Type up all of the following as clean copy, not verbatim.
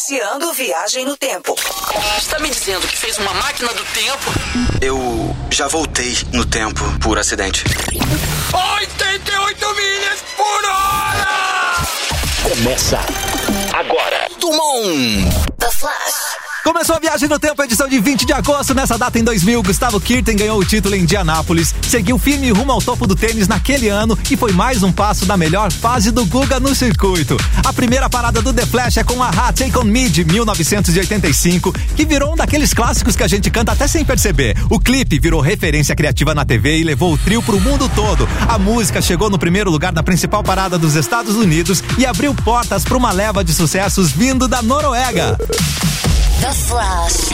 Iniciando viagem no tempo. Está me dizendo que fez uma máquina do tempo? Eu já voltei no tempo por acidente. 88 milhas por hora! Começa agora. Dumont! The Flash. Começou a Viagem no Tempo, edição de 20 de agosto. Nessa data, em 2000, Gustavo Kuerten ganhou o título em Indianápolis. Seguiu firme rumo ao topo do tênis naquele ano e foi mais um passo da melhor fase do Guga no circuito. A primeira parada do The Flash é com a Take On Me, de 1985, que virou um daqueles clássicos que a gente canta até sem perceber. O clipe virou referência criativa na TV e levou o trio pro mundo todo. A música chegou no primeiro lugar da principal parada dos Estados Unidos e abriu portas para uma leva de sucessos vindo da Noruega. The Flash.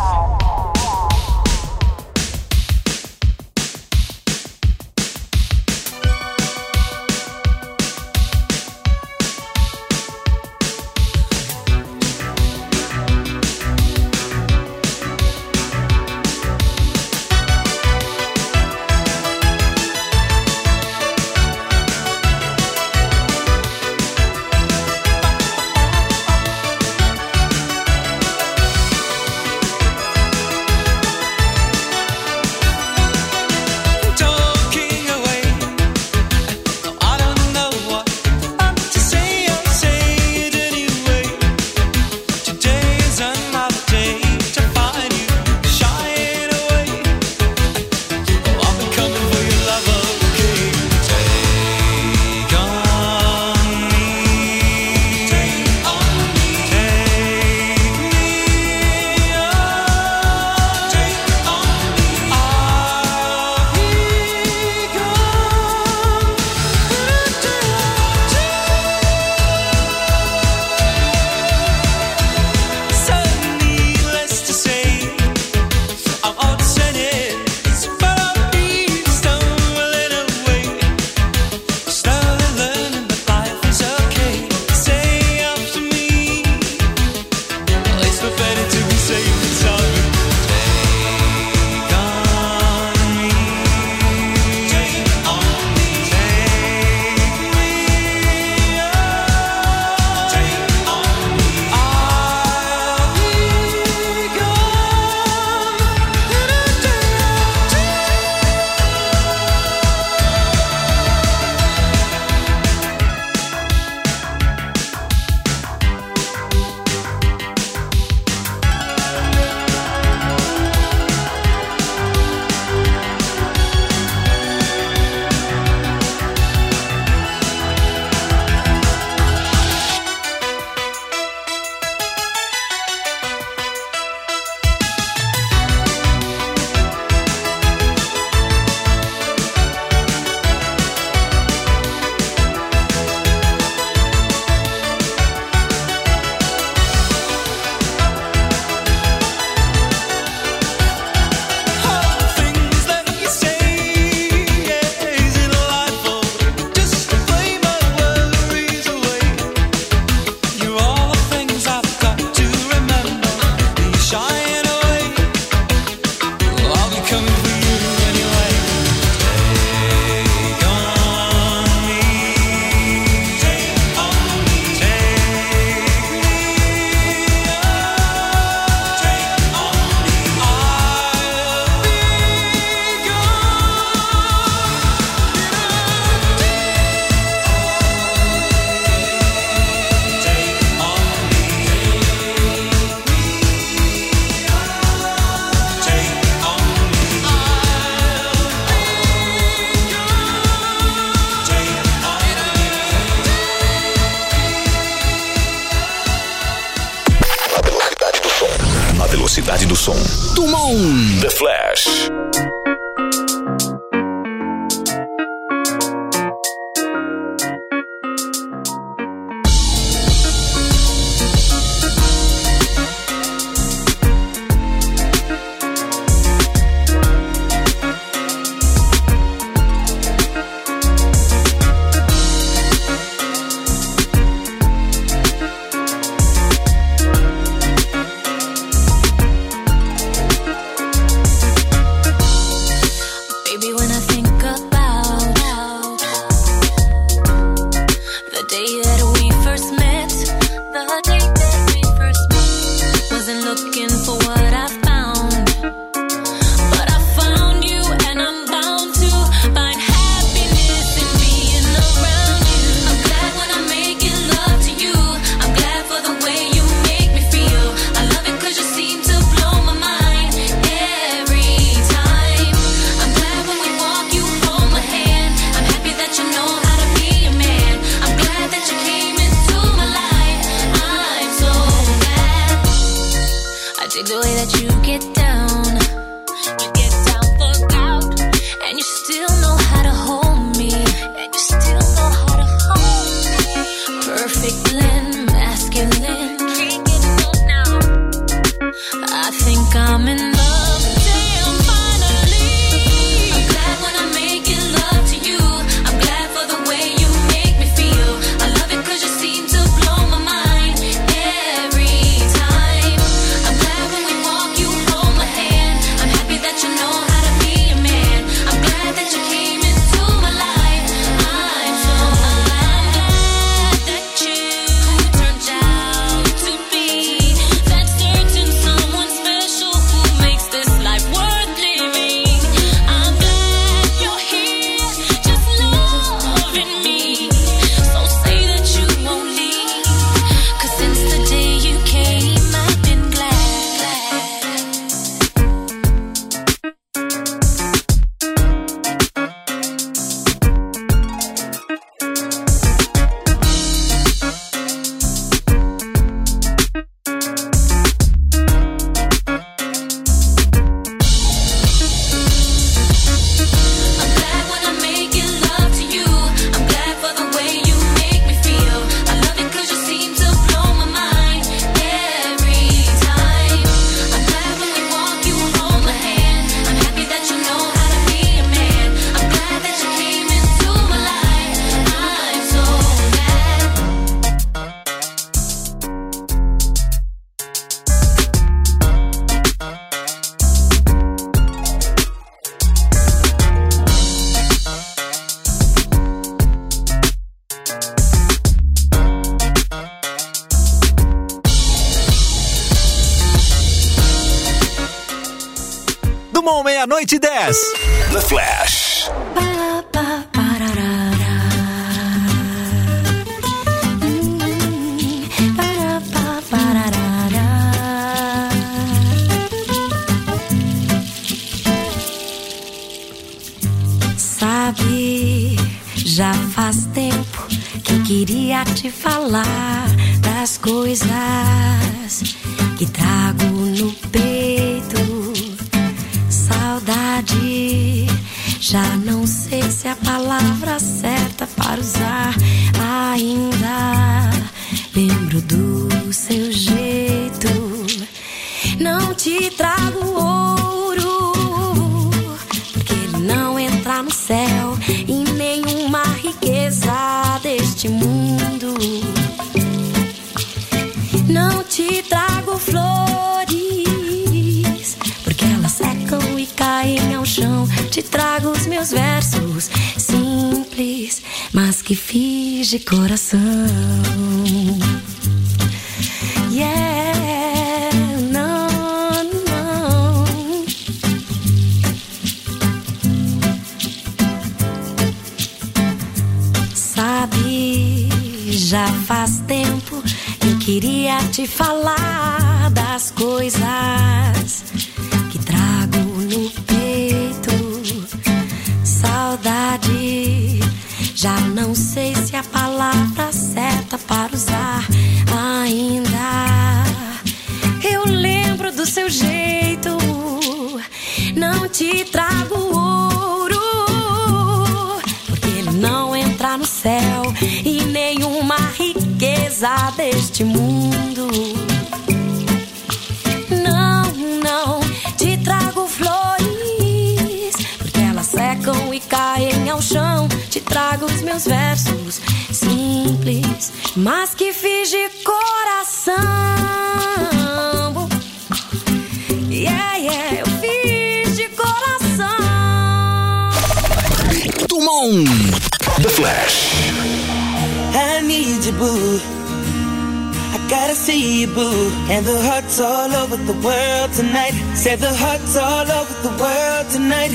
Velocidade do som. Dumont. The Flash. The day that we first met, the day that we first like the way that you get down. You get down for out, and you still know how to hold me. And you still know how to hold me. Perfect blend, masculine. Can't get enough now. I think I'm in love. Damn, finally. I'm glad when I make it love to you. I'm glad for the way you make me feel. I love it 'cause you seem to blow my mind every time. I'm glad when we walk, you hold my hand. I'm happy that you know how to be a man. I'm glad that you came into my life. I'm so glad that you turned out to be that certain someone special who makes this life worth living. I'm glad you're here, just loving me. So say that you won't leave, 'cause since the day you came, I've been glad. I'm glad when I make it love to you. I'm glad for the way you make me feel. I love it 'cause you seem to blow my mind every time. I'm glad when we walk, you hold my hand. I'm happy that you know how to be a man. I'm glad that you came into my life. I'm so glad. Dumont, meia-noite e 10. The Flash. Sabe, já faz tempo que eu queria te falar das coisas que trago no peito. Saudade, já não sei se é a palavra certa para usar. Ainda lembro do seu jeito. Não te trago ouro, porque ele não entra no céu, e nenhuma riqueza deste mundo. Não te trago flores, porque elas secam e caem ao chão. Te trago os meus versos simples, mas que fiz de coração. Yeah, não, não. Sabe, já faz tempo eu queria te falar das coisas que trago no peito. Saudade, já não sei se é a palavra certa para usar. Ainda eu lembro do seu jeito. Não te trago ouro, porque ele não entra no céu, e nenhuma riqueza deste mundo. Não, não te trago flores, porque elas secam e caem ao chão. Te trago os meus versos simples, mas que fiz de coração. Yeah, yeah, eu fiz de coração. Dumont. The Flash. I need you, boo. I gotta see you, boo. And the hearts all over the world tonight. Said the hearts all over the world tonight.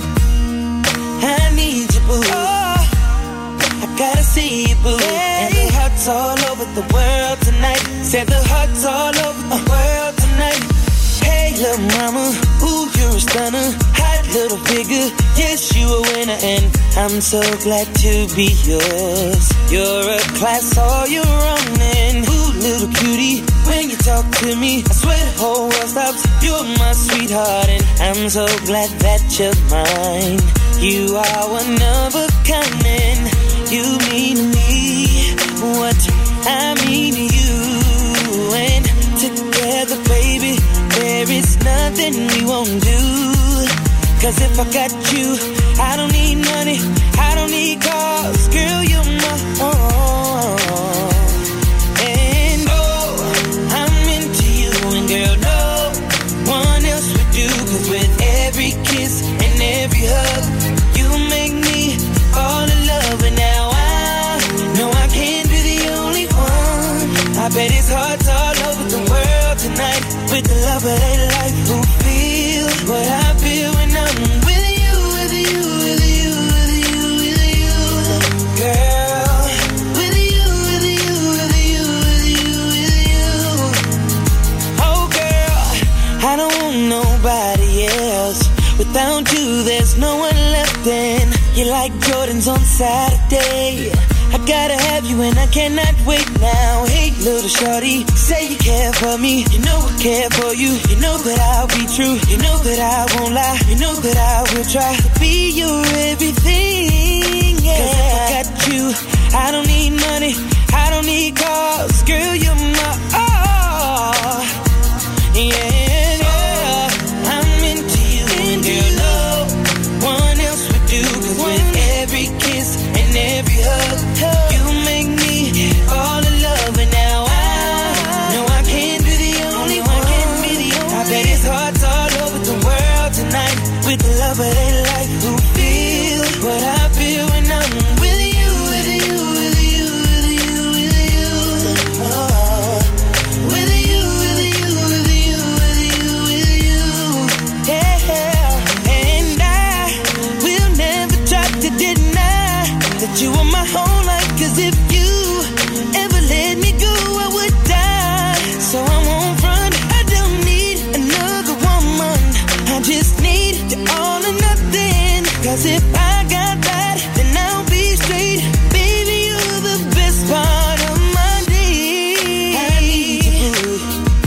I need you, boo. Oh, I gotta see you, boo. Hey. And the hearts all over the world tonight. Said the hearts all over the world tonight. Hey, little mama, ooh, you're a stunner. Hot little figure, yes, you a winner. And I'm so glad to be yours. You're a class all your own. And ooh, little cutie. When you talk to me, I swear the whole world stops. You're my sweetheart, and I'm so glad that you're mine. You are one of a kind, and you mean to me what I mean to you. And together, baby, there is nothing we won't do. 'Cause if I got you, I don't need money, I don't need cars. Girl, you're my own. And oh, I'm into you, and girl, no one else would do. 'Cause with every kiss and every hug, you make me fall in love. And now I know I can't be the only one. I bet it's hearts all over the world tonight with the love of their life who feel what I feel when I'm with you, with you, with you, with you, with you, girl. With you, with you, with you, with you, with you. Oh, girl, I don't want nobody else. Without you, there's no one left. And you're like Jordans on Saturday. I gotta have you and I cannot wait now. Hey, little shorty, say you care for me. You know I care for you. You know that I'll be true. You know that I won't lie. You know that I will try to be your everything. Yeah. 'Cause if I got you, I don't need money, I don't need cars. Girl, you're my all. Yeah, I'm into you, and girl, no one else would do. 'Cause with every kiss and every hug, you make me fall in love. And now I know I can't be the only one. I bet it's hearts all over the world tonight with the love of their life who feel what I feel when I'm with you, with you, with you, with you, with you. Oh, with you, with you, with you, with you, with you. Yeah, and I will never try to deny that you are my whole life. 'Cause if you ever let me go, I would die. So I won't run, I don't need another woman. I just need you all or nothing. 'Cause if I got that, then I'll be straight. Baby, you're the best part of my day. I need you, boo.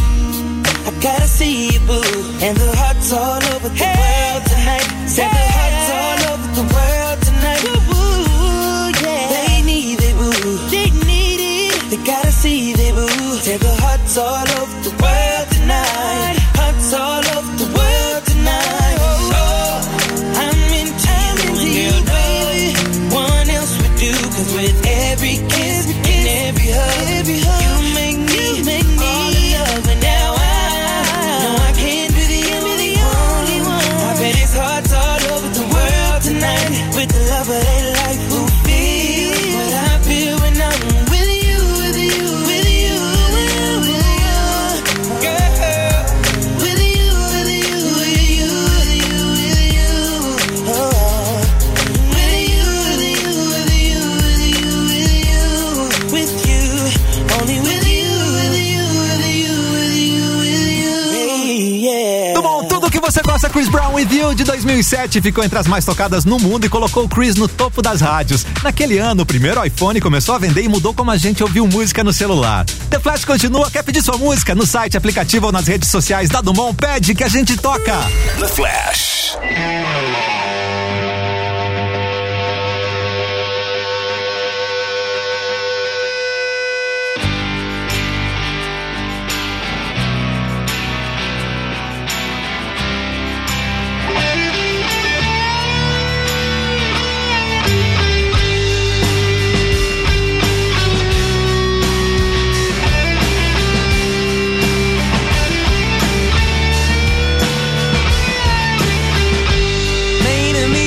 I gotta see you, boo. And the hearts all over the world tonight. Said the hearts all over the world tonight. Ooh, yeah. They need it, boo. They need it. They gotta see they boo. Said the hearts all over the world tonight. Hearts all over the world tonight. Oh, I'm into you, baby. One else would do. 'Cause with every kiss and every hug, you make me fall in love. And now I know I can't be the only one. I bet it's hearts all over the world tonight with the love of their life who feel what I feel when I'm with you, with you, with you, with you, with you, girl. With you, with you, with you, with you, with you. Oh, with you, with you, with you, with you, with you, with you. Only with you, with you, with you, with you, with you. Hey, yeah. Tudo bom, tudo que você gosta, Chris Brown With You, de 2007, ficou entre as mais tocadas no mundo e colocou o Chris no topo das rádios. Naquele ano, o primeiro iPhone começou a vender e mudou como a gente ouviu música no celular. The Flash continua, quer pedir sua música? No site, aplicativo ou nas redes sociais da Dumont, pede que a gente toca. The Flash. Made me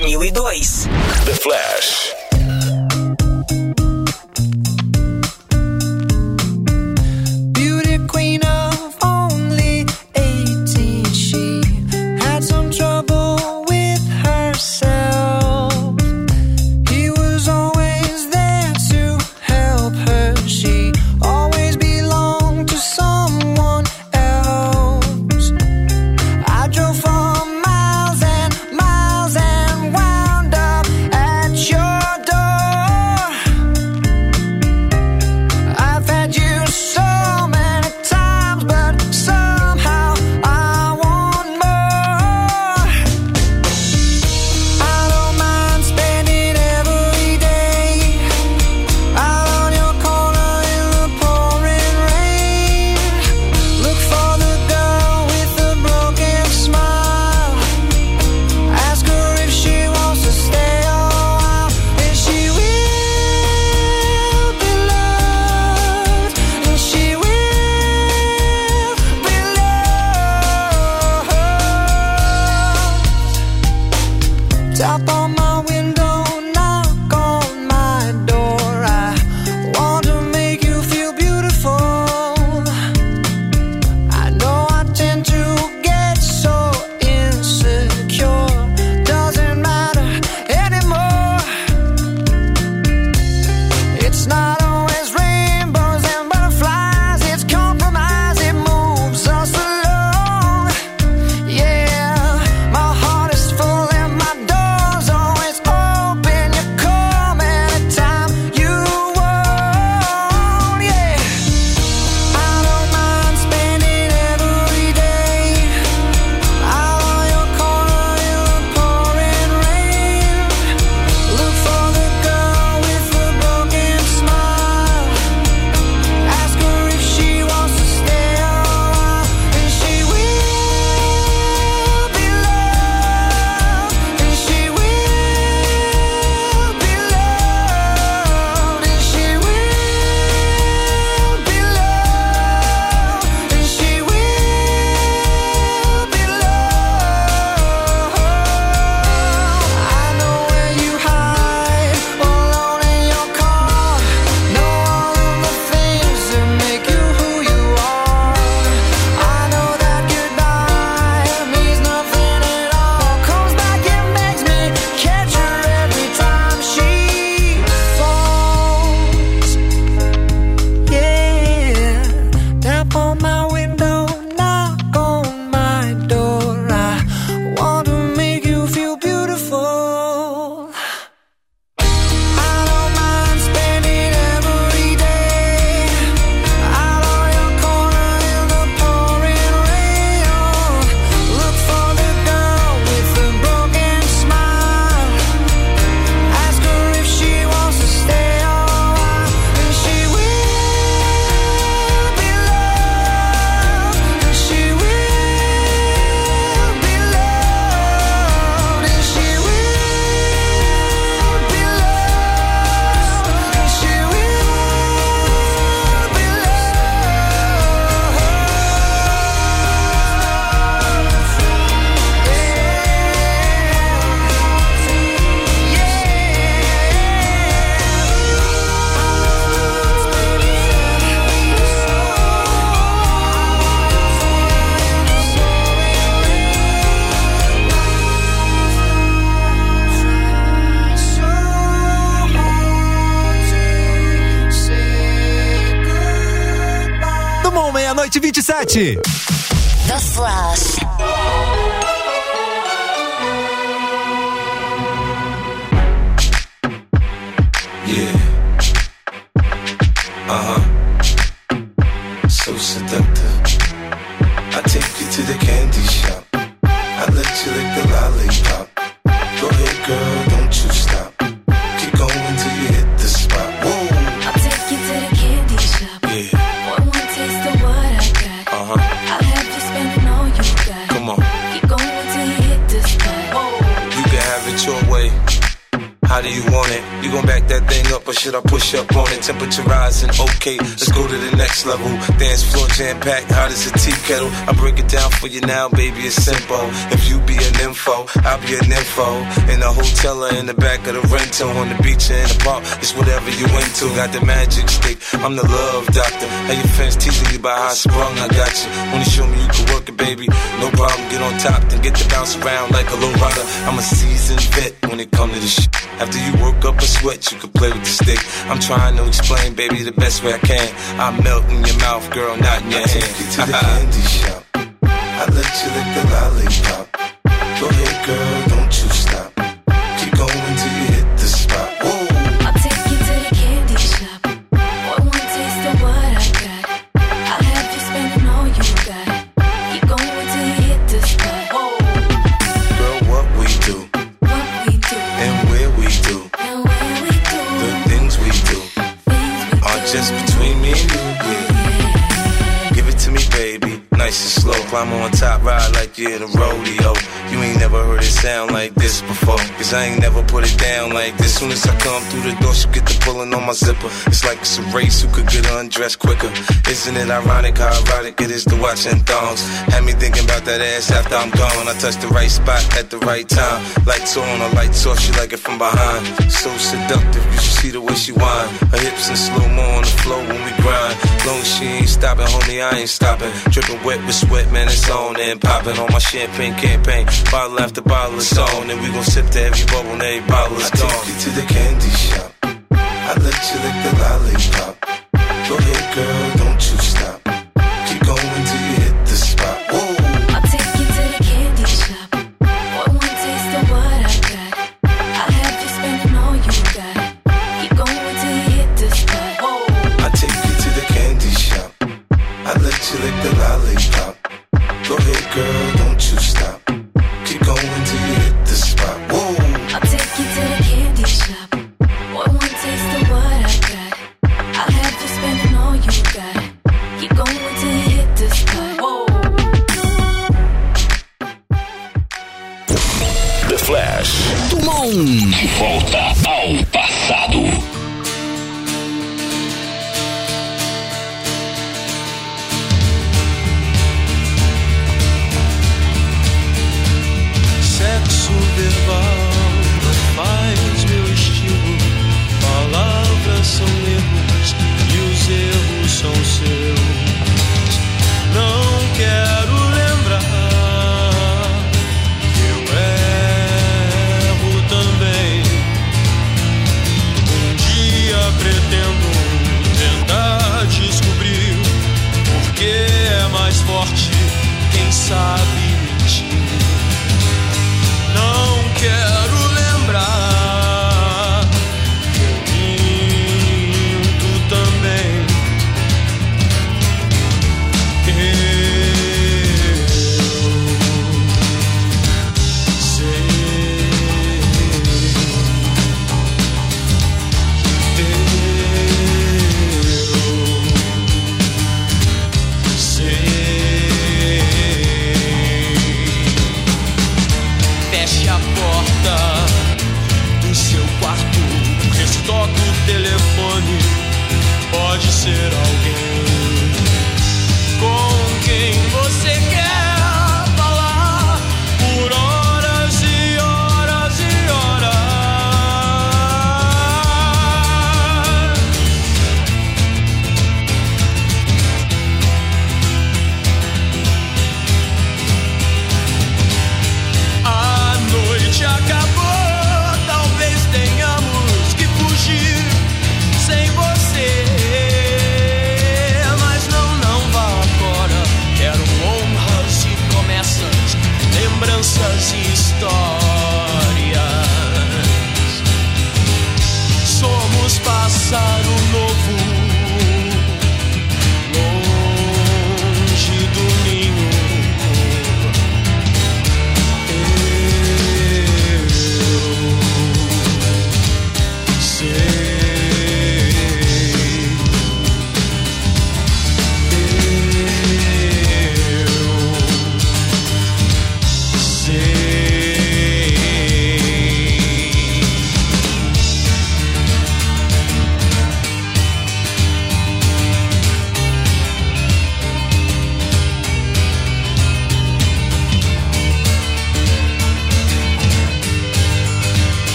2002. The Flash. Beauty queen of only 18, she had some trouble with herself. He was always there to help her. She always belonged to someone else. I drove for miles and miles and wound up at your door. I've had you so many times, but somehow I want more. I don't mind spending every day out on your corner in the pouring rain. Look for the girl with the broken smile. Ask her if she wants to stay a while, and she will be loved, and she will be loved. Tap on my window, knock on my door. I want to make you feel beautiful. I know I tend to get so insecure. Doesn't matter anymore. It's not always rainbows and butterflies. It's compromise, it moves us along. Yeah, my heart is full and my door's always open. You come anytime you want. Yeah, I don't mind spending every day out on your corner in the pouring rain. Look for the girl with the broken smile. Ask her if she wants to stay a while, and she will be loved, and she will be loved, and she will be loved, and she will be loved. I know where you hide, alone in your car. Know all of the things that make you who you are. I know that goodbye means nothing at all. Comes back and makes me catch her every time she falls. Yeah, tap on my window, knock on my door. I want to make you feel beautiful. I don't mind spending every day out on your corner in the pouring rain. Look for the girl with the broken smile. Ask her if she wants to stay a while, and she will be loved, and she will be loved, and she will be loved, and she will be Do Bom, meia-noite 27. The Flash. Yeah. So seductive. I take you to the candy shop. I let you lick the lollipop. Go ahead, girl, don't you stop. Keep going till you hit the spot. Whoa. I'll take you to the candy shop. Yeah. One taste of what I got. I'll have you spending all you got. Come on. Keep going that thing up or should I push up on it? Temperature rising, okay, let's go to the next level. Dance floor jam-packed, hot as a tea kettle. I break it down for you now, baby, it's simple. If you be an info, I'll be an info. In the hotel or in the back of the rental, on the beach or in the park, it's whatever you into. Got the magic stick, I'm the love doctor. How your fans teasing you about how I sprung, I got you. Wanna show me you can work it, baby? No problem, get on top, then get to bounce around like a low rider. I'm a seasoned vet when it comes to this shit. After you work up a sweat, you can play with the stick. I'm trying to explain, baby, the best way I can. I melt in your mouth, girl, not in your hand. Take you to the candy shop. I let you lick the lollipop. Go ahead, girl, don't you stop. Keep going till you hit the spot. Whoa. I'll take you to the candy shop. Want one taste of what I got? I'll have you spending all you got. Keep going till you hit the spot. Whoa. Girl, what we do, What we do, and where we do, and where we do, the things we do things we are do. just between me and you, yeah. Give it to me, baby, nice and slow. Climb on top, ride like you're in a rodeo. You ain't never heard it sound like this before, cause I ain't never put it down like this. Soon as I come through the door, she get the pulling on my zipper. It's like it's a race, who could get undressed quicker. Isn't it ironic how erotic it is to watching thongs? Had me thinking about that ass after I'm gone. I touched the right spot at the right time. Lights on or lights off, she like it from behind. So seductive, you should see the way she whine. Her hips in slow-mo on the floor when we grind. Long as she ain't stopping, homie, I ain't stopping. Dripping wet with sweat, man, it's on and popping on my champagne campaign. Bottle after bottle is on, and we gon' sip to every bubble and every bottle is gone. I take you to the candy shop. I let you lick the lollipop. Go ahead, girl, don't you stop. Keep going till you hit the spot. Whoa. I'll take you to the candy shop. Want one taste of what I got? I'll have you spending all you got. Keep going till you hit the spot. Whoa. I take you to the candy shop. I let you lick the lollipop. Go ahead, girl, don't you stop. Keep going till you hit the spot. Whoa. I'll take you to the candy shop. Want one taste of what I got? I'll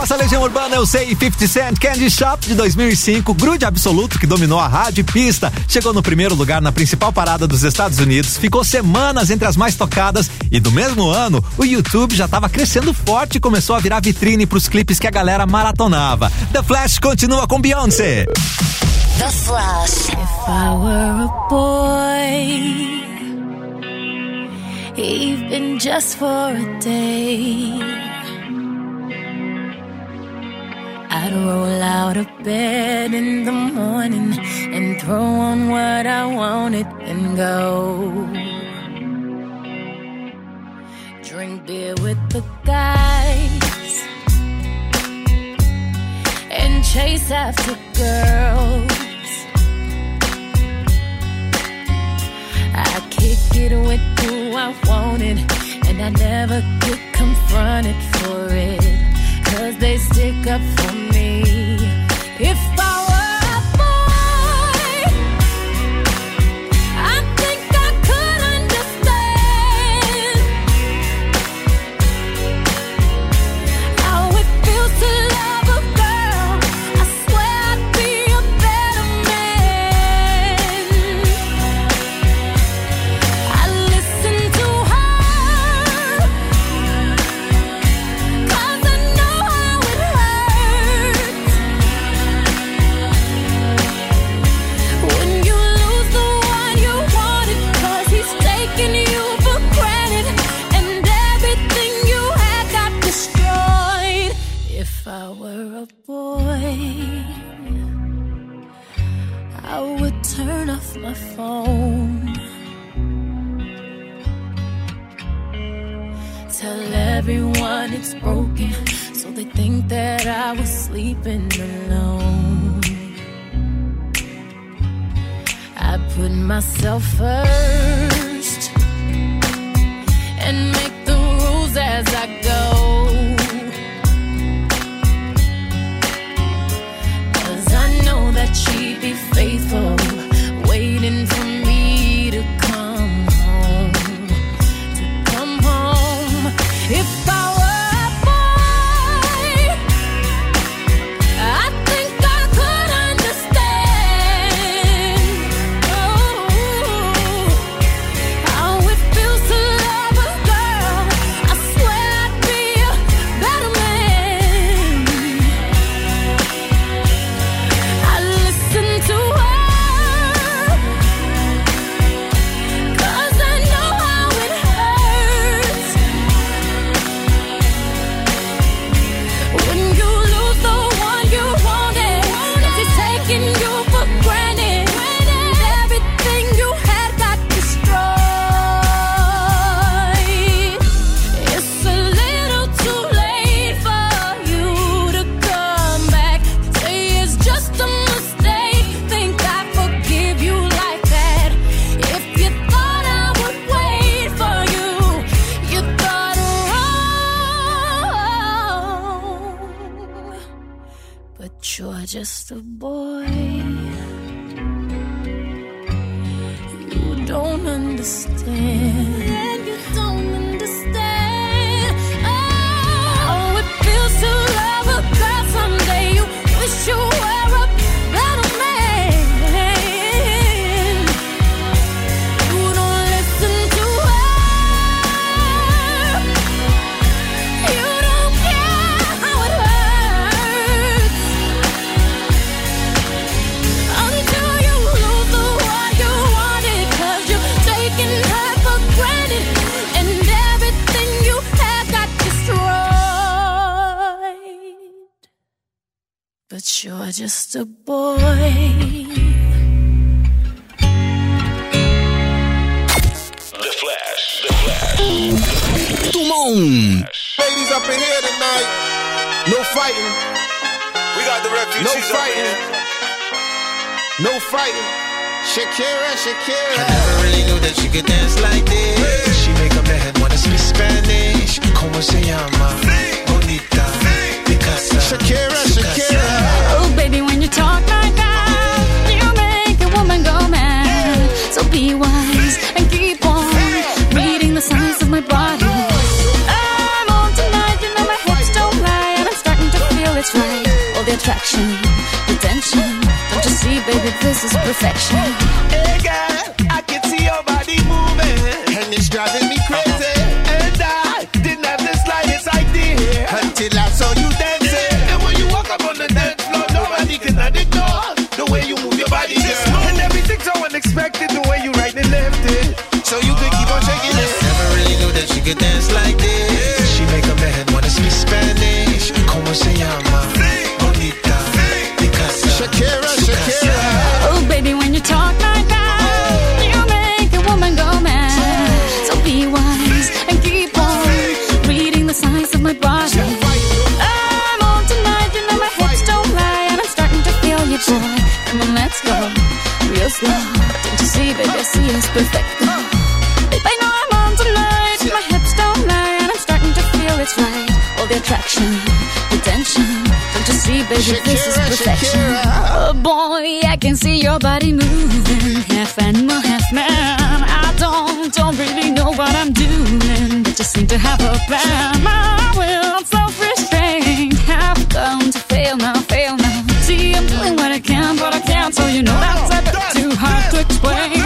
Nessa Legião Urbana eu sei 50 Cent, Candy Shop de 2005, grude absoluto que dominou a rádio e pista, chegou no primeiro lugar na principal parada dos Estados Unidos, ficou semanas entre as mais tocadas e do mesmo ano o YouTube já estava crescendo forte e começou a virar vitrine pros clipes que a galera maratonava. The Flash continua com Beyoncé. The Flash. If I were a boy, even just for a day, I'd roll out of bed in the morning and throw on what I wanted and go. Drink beer with the guys and chase after girls. I kick it with who I wanted, and I never get confronted for it, 'cause they stick up for me. If I were a boy, I think I could understand how it feels to love a girl. I swear I'd be a better man. I listen to her, 'cause I know how it hurts when you lose the one you wanted, 'cause he's taking you for granted and everything you had got destroyed. If I were a boy, I would turn off my phone, tell everyone it's broken, so they think that I was sleeping alone. I put myself first and make the rules as I go, 'cause I know that she'd be faithful, waiting for me to come home, to come home. If I were a boy, I think I could understand, how it feels to love a girl. I swear I'd be a better man. I listen to her, 'cause I know how it hurts when you lose the one you wanted, 'cause he's taking you for granted and everything you had got destroyed. It's a little too late for you to come back, say it's just a mistake, think I forgive you like that. If you thought I would wait for you, you thought wrong. But you're just a boy, you don't understand. And you don't understand how it feels to love a girl. Someday you wish you were a better man. You don't listen to her, you don't care how it hurts until you lose the one you wanted, 'cause you're taking her for granted and everything you had got destroyed. But you're just a boy. The Flash. The Flash. Tout le monde. Ladies up in here tonight. No fighting. We got the refugees No up in fighting. here. No fighting. Shakira, Shakira. I never really knew that you could dance like this. She make up her head wanna speak Spanish. Como se llama? Bonita. Picasa. Shakira, Shakira. Oh, baby, when you talk like that, you make a woman go mad. So be wise and keep on reading the signs of my body. I'm on tonight, you know my hips don't lie, and I'm starting to feel it's right. All the attraction, the tension. Don't you see, baby, this is perfection. Hey girl, I can see your body moving, and it's driving me crazy. And I didn't have the slightest idea until I saw you dancing. And when you walk up on the dance floor, nobody can ignore the way you move your body, girl. And everything's so unexpected, the way you right and left it, so you could keep on shaking it. Never really knew that she could dance like this. She make a man wanna speak Spanish. Como se llama? Bonita. Picasa. Shakira, Shakira. Oh, baby, when you talk like that, you make a woman go mad. So be wise and keep on reading the signs of my body. I'm on tonight, you know my hips don't lie, and I'm starting to feel you, boy. Come on, let's go real slow. Don't you see, baby, I see it's perfect. Babe, I know I'm on tonight, my hips don't lie, and I'm starting to feel it's right. All the attraction, the tension. Don't you see, baby, this is perfection. Oh boy, I can see your body moving, half animal, half man. I don't really know what I'm doing, but just seem to have a plan. My will, self-restraint, have come to fail now. See, I'm doing what I can, but I can't, so you know that's a bit too hard to explain.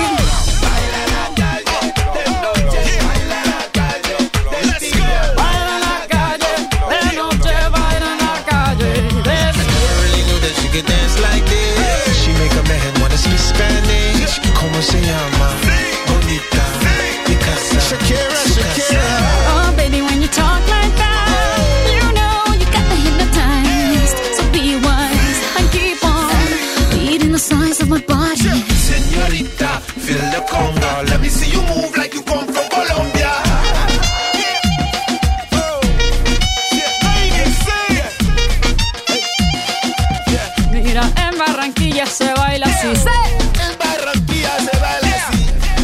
Could dance like this. She make a man wanna speak Spanish. Como se llama? Bonita. Picasa. Shakira, Shakira. Oh, baby, when you talk like that, you know you got me hypnotized. So be wise and keep on reading the signs of my body. Señorita, feel the conga. Let me see you move like you come from Colombia. Mira, en Barranquilla se baila así. En Barranquilla se baila así.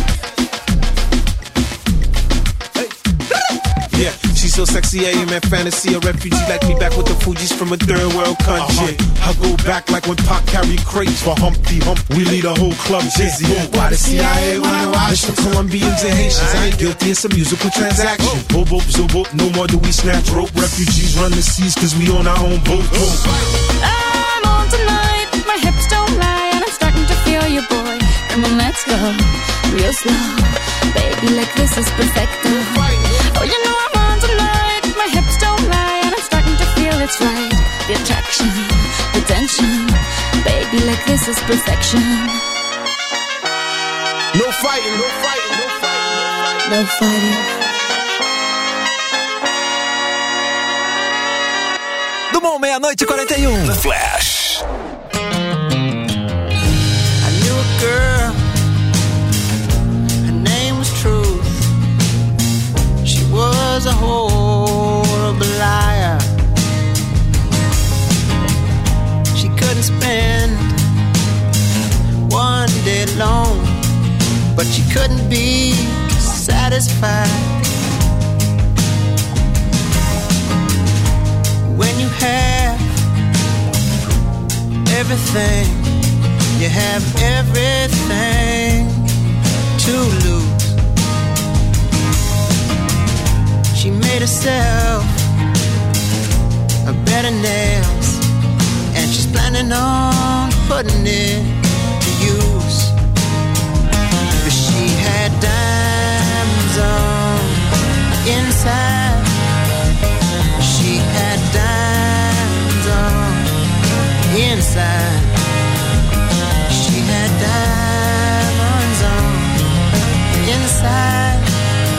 Yeah, she's so sexy, I am in fantasy. A refugee like me back with the Fugees from a third world country. I go back like when Pac carried crates for Humpty Hump. We lead a whole club dizzy. Why the CIA wanna watch? It's for Colombians and Haitians. I ain't guilty, it's a musical transaction. Boop, boop, zoop, boop. No more do we snatch rope. Refugees run the seas cause we on our own boat. I'm on tonight, my hips don't lie, and I'm starting to feel you, boy. Come on, let's go real slow. Baby, like this is perfecto. Oh, you know I'm on tonight, my hips don't lie, and I'm starting to feel it's right. The attraction, the tension. Baby, like this is perfection. No fighting, no fighting, no fighting. No fighting. Do Bom, 00:41. The Flash. I knew a girl, her name was Truth. She was a horrible liar. She couldn't spend one day alone, but she couldn't be satisfied. When you have everything, you have everything to lose. She made herself a bed of nails, and she's planning on putting it to use. But she had diamonds on inside. She had diamonds on inside. She had diamonds on inside.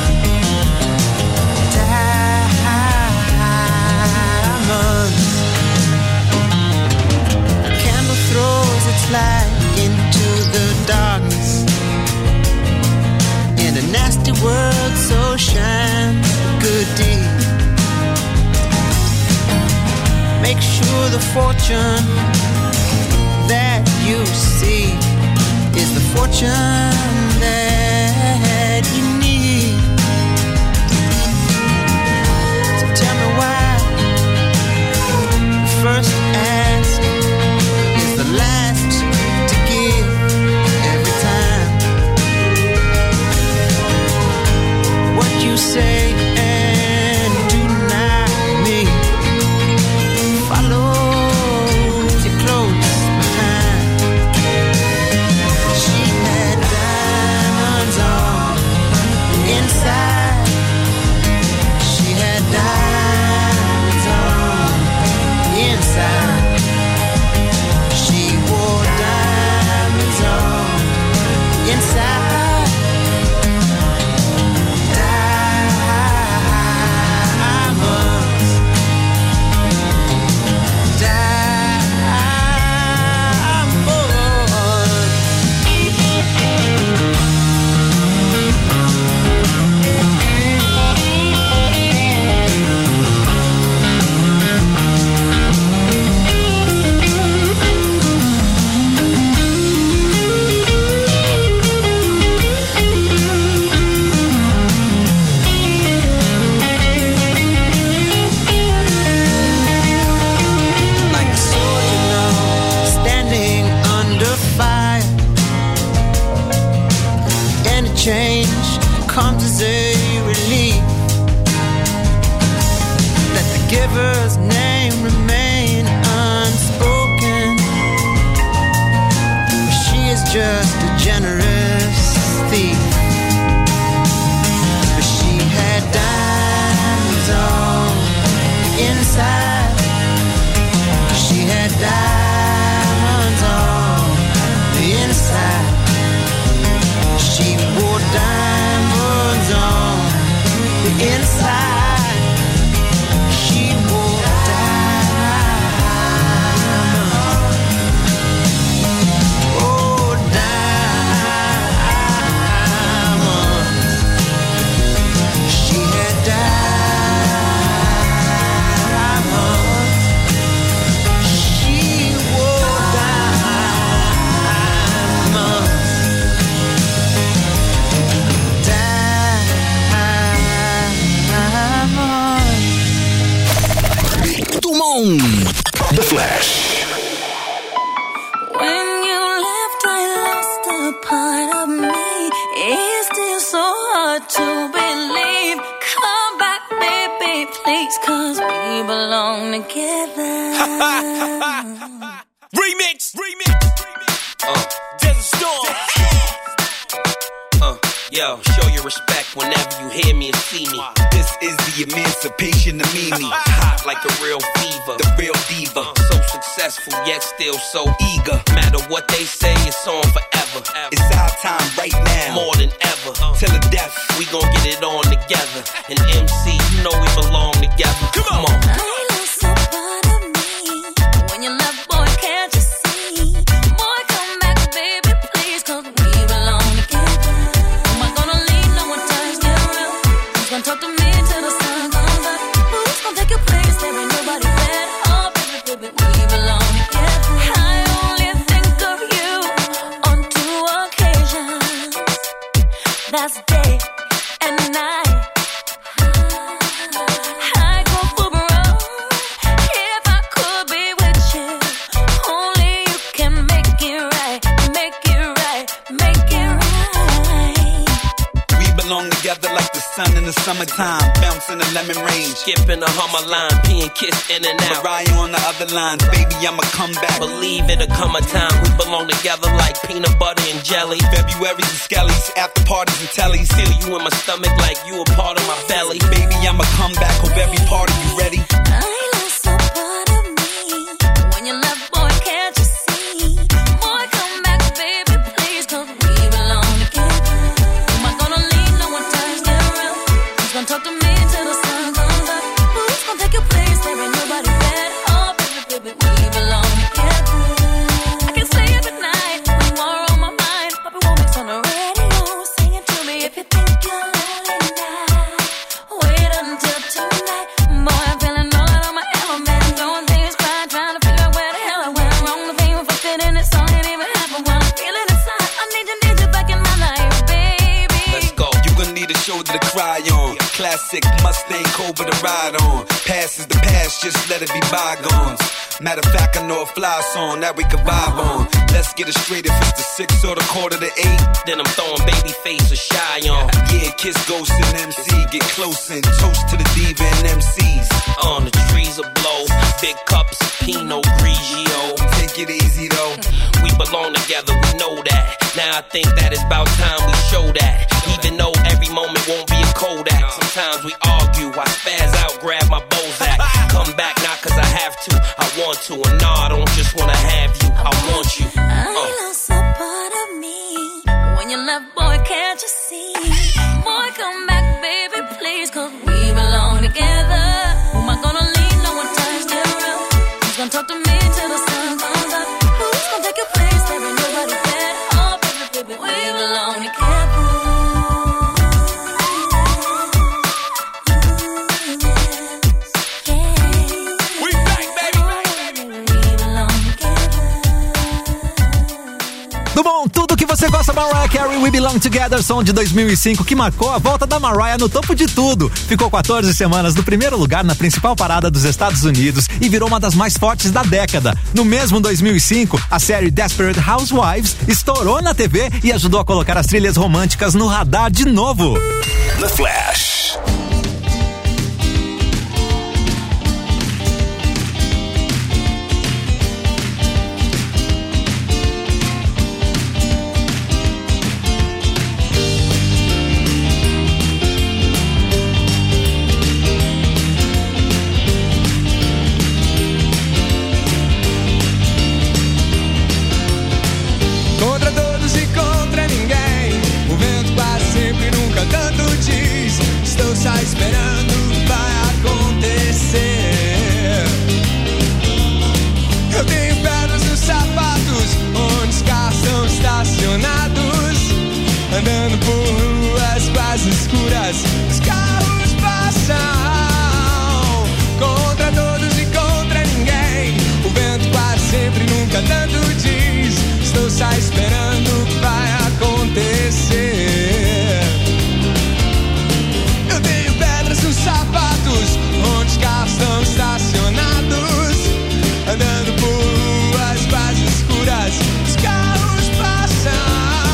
Diamonds. A candle throws its light into the darkness. In a nasty world, so shines a good deed. Make sure the fortune that you see is the fortune that you need. So tell me why the first ask is the last to give every time. What you say and do not mean. Follow change comes as a relief. Let the giver's name remain unspoken. She is just a generous thief. But she had diamonds on the inside. She had diamonds on the inside. She wore diamonds on the inside. She wore diamonds. Oh, diamonds. She had diamonds. She wore diamonds. The Flash. When you left, I lost a part of me. It's still so hard to believe. Come back, baby, please, 'cause we belong together. Remix. Desert Storm. Yo, show your respect whenever you hear me and see me. This is the emancipation of Mimi. Hot like a real fever, the real diva. So successful yet still so eager. Matter what they say, it's on forever. It's our time right now, more than ever. Till the death, we gon' get it on together. And MC, you know we belong together. Come on. I lost a part of me. When you left, boy, can't you see? Boy, come back, baby, please, 'cause we belong together. Am I gonna leave? No one turns you around. Who's gonna talk to me till the sun comes up? Who's gonna take your place? There ain't nobody better. Oh, baby, baby, we belong together. I only think of you on 2 occasions. That's day and night. I go for broke if I could be with you. Only you can make it right, make it right, make it right. we belong together like the sun in the summertime. Bounce in the lemon rain, Skipping the Hummer line, peeing kiss in and out. Mariah on the other line, baby, I'ma come back. Believe it'll come a time we belong together like peanut butter and jelly. February's and skellies, after parties and tellies. Feel you in my stomach like you a part of my belly. Baby, I'ma come back, hope every part of you ready. I lost a part of me. When you left, boy, can't you see? Boy, come back, baby, please, 'cause we belong together. Am I gonna leave? No one turns you around. Who's gonna talk to me till the sun comes up? Who's gonna take your place? There ain't nobody better. Oh, baby, baby, we belong together. I can stay up at night when you are on my mind. Papa won't mix on the radio, singing to me if you think you're lonely now. Wait until tonight. Boy, I'm feeling all out of my element. Doing things right, trying to figure out where the hell I went wrong. The thing for fitting this song didn't even happen when I'm feeling inside. I need you back in my life, baby. Let's go. You gonna need a shoulder to cry on. Classic Mustang Cobra to ride on. Past is the past, just let it be bygones. Matter of fact, I know a fly song that we can vibe on. Let's get it straight, if it's the 6 or the 7:45. Then I'm throwing baby face or shy on. Yeah, kiss Ghost and MC, get close and toast to the diva and MCs. On the trees will blow, big cups of Pinot Grigio. Take it easy though. We belong together, we know that. Now I think that it's about time we show that. Even though every moment won't be a Kodak. Sometimes we argue, I spaz out, grab my Bozak. Come back not 'cause I have to, I want to. And no, I don't just wanna have you, I want you. I lost a part of me. When you left, boy, can't you see? Boy, come back, baby, please, 'cause we belong together. Who am I gonna leave? No one turns you around. Who's gonna talk to me till the sun comes up? Who's gonna take your place? There ain't nobody better. Oh, baby, baby, we belong together. We back, baby. We belong together. Do bom, tudo que você gosta Essa Mariah Carey, We Belong Together, som de 2005, que marcou a volta da Mariah no topo de tudo. Ficou 14 semanas no primeiro lugar na principal parada dos Estados Unidos e virou uma das mais fortes da década. No mesmo 2005, a série Desperate Housewives estourou na TV e ajudou a colocar as trilhas românticas no radar de novo. The Flash. Contra todos e contra ninguém, o vento quase sempre nunca tanto diz. Estou só esperando o que vai acontecer. Eu tenho pedras nos sapatos, onde os carros estão estacionados. Andando por ruas quase escuras, os carros passam. Contra todos e contra ninguém, o vento quase sempre nunca tanto diz. Estou só esperando o que vai acontecer. Eu tenho pedras nos sapatos, onde os carros estão estacionados. Andando por ruas quase escuras, os carros passam.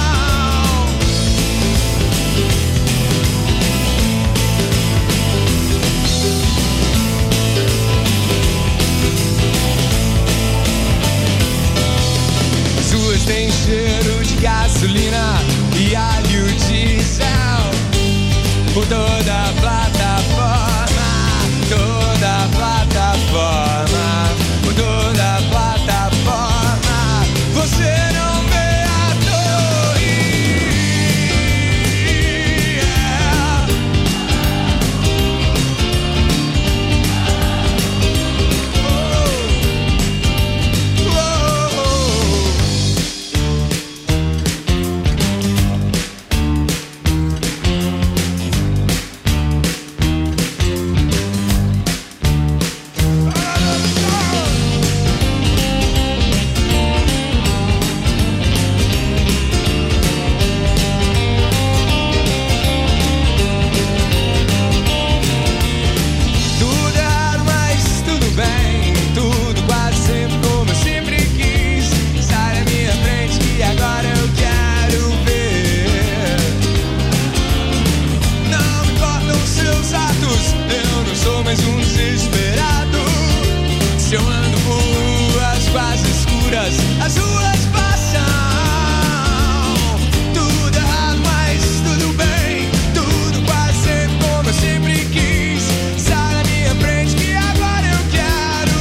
As ruas têm cheiro de gasolina e alho diesel por toda a plataforma, toda a plataforma, por toda a plataforma. Você não vê a torre. Tudo errado, mas tudo bem. Tudo quase sempre como eu sempre quis. Sai da minha frente que agora eu quero ver. Não me importam os seus atos, eu não sou mais um desesperado. Se eu ando por ruas quase escuras, as ruas passam. Tudo errado, mas tudo bem. Tudo quase sempre como eu sempre quis. Sai da minha frente que agora eu quero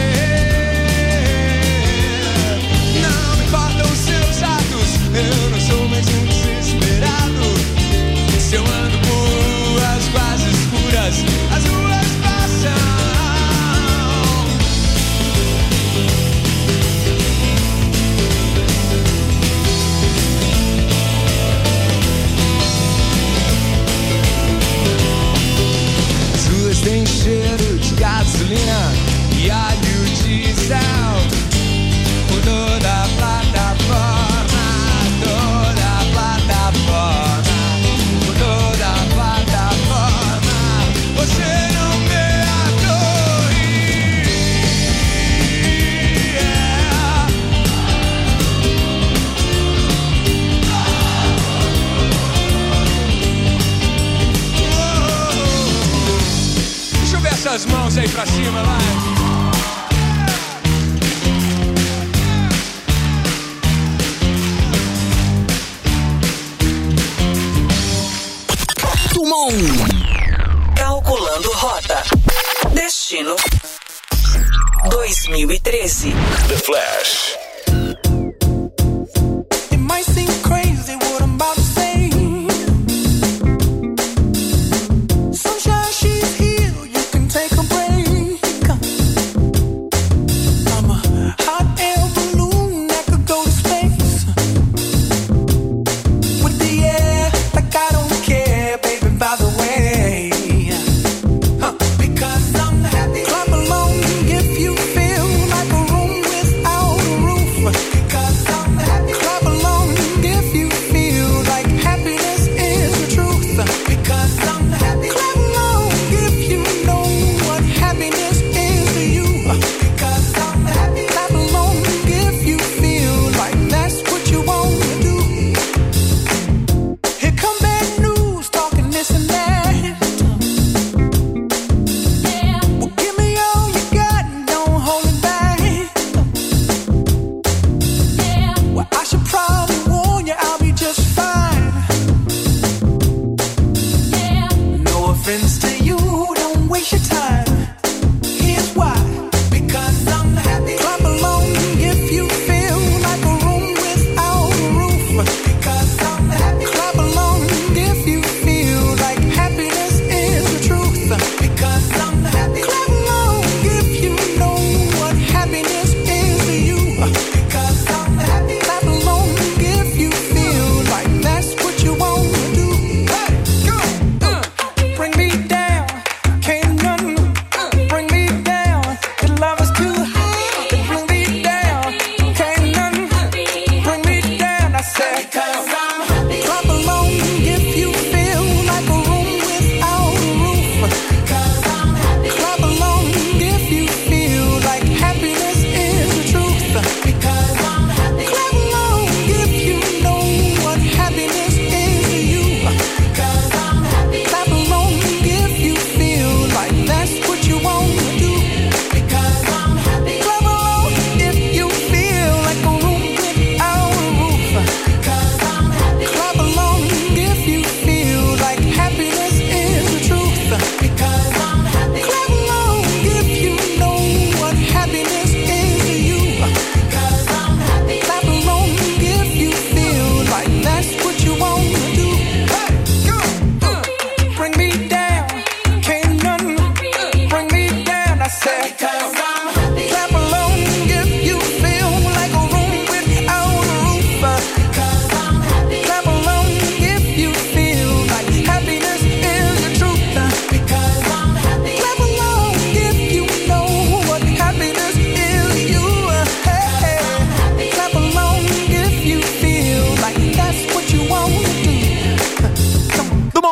ver. Não me importam os seus atos, eu não sou mais um desesperado. Se eu ando por ruas quase escuras, as ruas passam. As ruas têm cheiro de gasolina e alho diesel por toda a plataforma, toda a plataforma, por toda a plataforma. Você não vê a torre. Deixa eu ver essas mãos aí pra cima, vai. Calculando rota. Destino 2013. The Flash. It might seem crazy what I'm about to say. Sunshine, she's here, you can take a break. I'm a hot air balloon that could go to space. With the air, like I don't care, baby, by the way. Because I'm happy. Clap along if you feel like a room without a roof.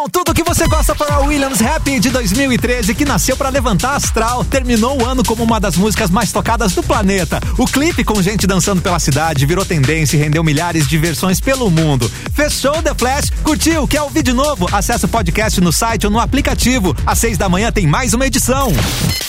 Com tudo que você gosta, Pharrell Williams, Happy de 2013, que nasceu pra levantar astral, terminou o ano como uma das músicas mais tocadas do planeta. O clipe com gente dançando pela cidade virou tendência e rendeu milhares de versões pelo mundo. Fechou The Flash? Curtiu? Quer ouvir de novo? Acesse o podcast no site ou no aplicativo. Às 6 da manhã tem mais uma edição.